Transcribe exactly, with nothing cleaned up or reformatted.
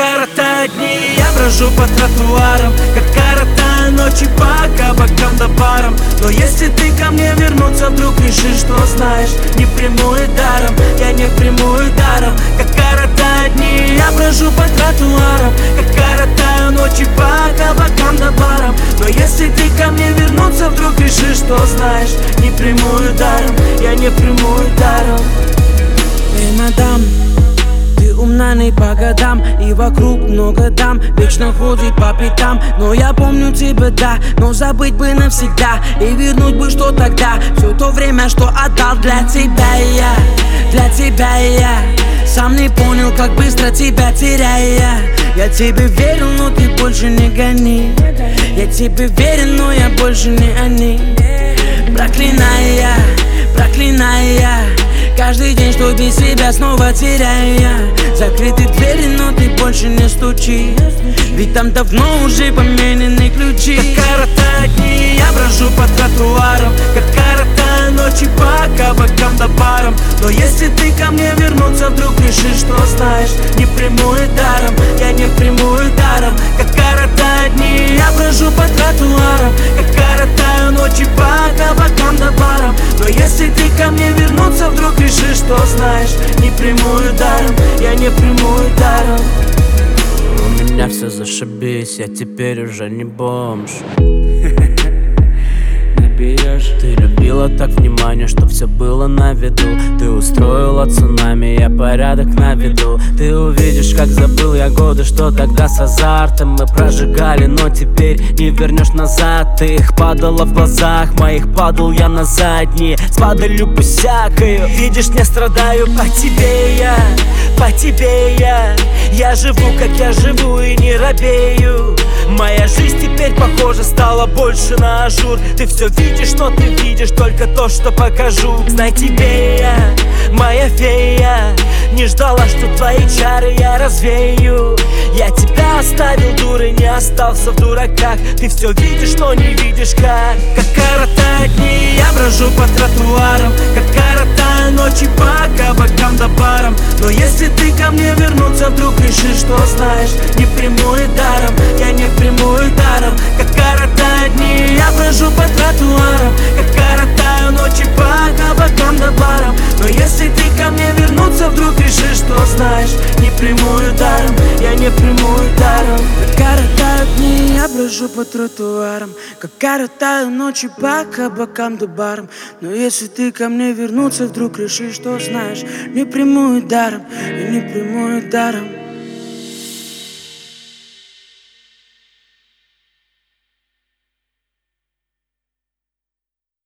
коротают дни, я брожу по тротуарам, как коротаю ночи по кабакам да барам. Но если ты ко мне вернуться вдруг решишь, что знаешь, не приму и даром, я не приму и даром. Как коротают дни, я брожу по тротуарам, как коротаю ночи по кабакам да барам. Но если ты ко мне вернуться вдруг решишь, что знаешь, не приму и даром, я не приму и даром. Эй, мадам, ты умна не по годам, и вокруг много дам, вечно ходит по пятам. Но я помню тебя, да, но забыть бы навсегда, и вернуть бы, что тогда, все то время, что отдал для тебя я, для тебя я. Сам не понял, как быстро тебя теряя. Я тебе верил, но ты больше не гони. Я тебе верен, но я больше не они. Проклиная, проклиная каждый день, что без себя снова теряя. Закрыты двери, но ты больше не стучи, ведь там давно уже поменены ключи. Как коротают дни, я брожу по тротуарам, как коротаю ночи по кабакам да барам. Но если ты ко мне вернуться вдруг решишь, что знаешь, не приму и даром, я не приму и даром. Как коротают дни, я брожу по тротуарам, как коротаю ночи по кабакам да барам. Но если ты ко мне вернуться вдруг решишь, что знаешь, не приму и даром, я не приму и даром. У меня все зашибись, я теперь уже не бомж. Ты любила так внимание, что все было на виду. Ты устроила цунами, я порядок наведу. Ты увидишь, как забыл я годы, что тогда с азартом мы прожигали, но теперь не вернешь назад. Ты их падала в глазах моих, падал я на задние, с падалью пусякою. Видишь, не страдаю по тебе я, по тебе я. Я живу, как я живу, и не робею. Моя жизнь теперь, похоже, стала больше на ажур. Ты все видишь, но ты видишь только то, что покажу. Знай, тебе я, моя фея, не ждала, что твои чары я развею. Я тебя оставил дурой, не остался в дураках. Ты все видишь, но не видишь как. Как коротают дни, я брожу по тротуарам, как коротаю ночи по кабакам да барам. Но если ты ко мне вернуться вдруг решишь, что знаешь, не приму и даром, я не приму и даром. Как коротают дни, я брожу по тротуарам, как коротаю ночи по кабакам да барам. Но если ты ко мне вернуться вдруг решишь, что знаешь, не приму и даром, я не приму и даром. Как коротают дни, я брожу по тротуарам, как коротаю ночи по кабакам да барам. Но если ты ко мне вернуться вдруг решишь, что знаешь, не приму и даром, я не приму и даром.